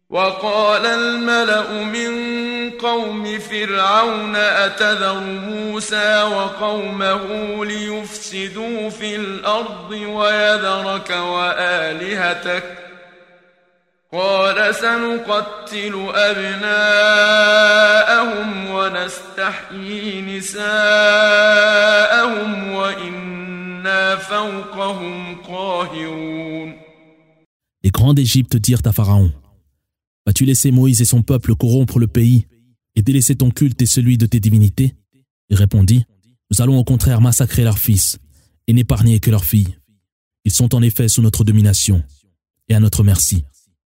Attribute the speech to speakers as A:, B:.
A: وقال الملأ من قوم فرعون أتذر موسى وقومه ليفسدوا في الأرض ويذرك وآلهتك قال سنقتل أبناءهم ونستحيي نساءهم وإنا فوقهم قاهرون.
B: Les grands d'Égypte dirent à Pharaon: Vas-tu laisser Moïse et son peuple corrompre le pays et délaisser ton culte et celui de tes divinités? Il répondit: Nous allons au contraire massacrer leurs fils et n'épargner que leurs filles. Ils sont en effet sous notre domination et à notre merci.